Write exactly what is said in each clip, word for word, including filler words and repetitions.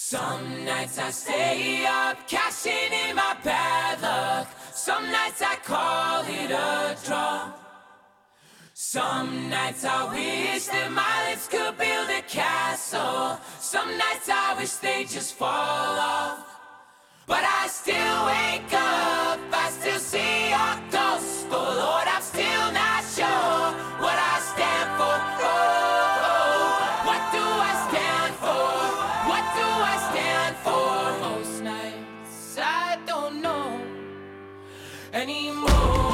Some nights I stay up, cashing in my bad luck. Some nights I call it a draw. Some nights I wish that my lips could build a castle. Some nights I wish they just fall off. But I still wake up, I still see your ghost. Oh Lord, I'm still not sure what I stand for. Oh, oh, what do I stand for? What do I stand for? Most nights I don't know anymore.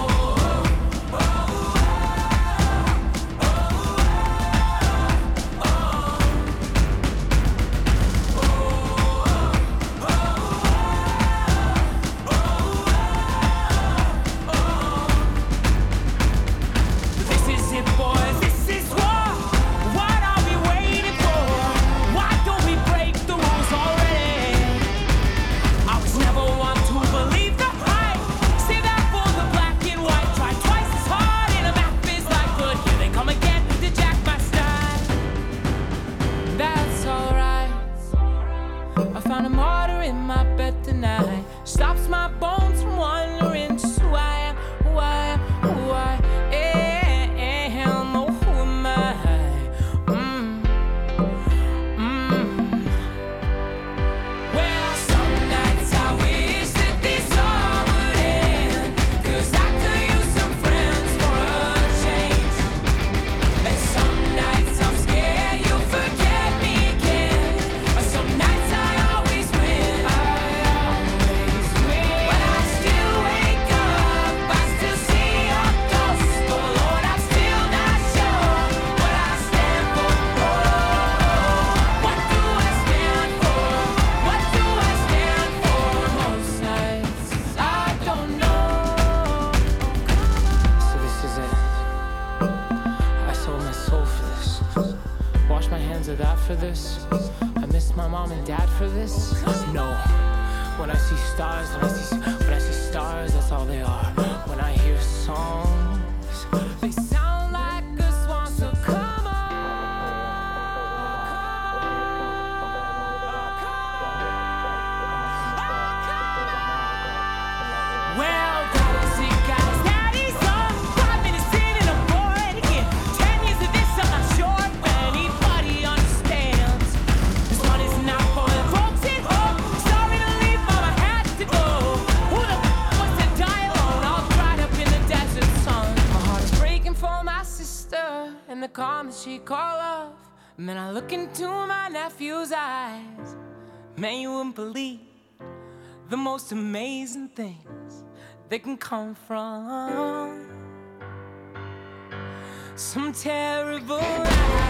Found a martyr in my bed tonight. Stops my bones from wandering. Just who I am, who I am, who I am. Oh, who am I? Mm. Mm. Well, some nights I wish that this all would end, 'cause I could use some friends for a change. And some nights I'm scared you'll forget me again. Or some nights I of that for this. I miss my mom and dad for this. No, when I see stars, when I see when I see stars, that's all they are. When I hear songs, they sound like a swan. So come on, well, daddy's it, guys, daddy's on. Five minutes in and I'm bored again. Ten years of this, I'm not sure. And the calm that she call off. And then I look into my nephew's eyes. Man, you wouldn't believe the most amazing things that can come from some terrible lies.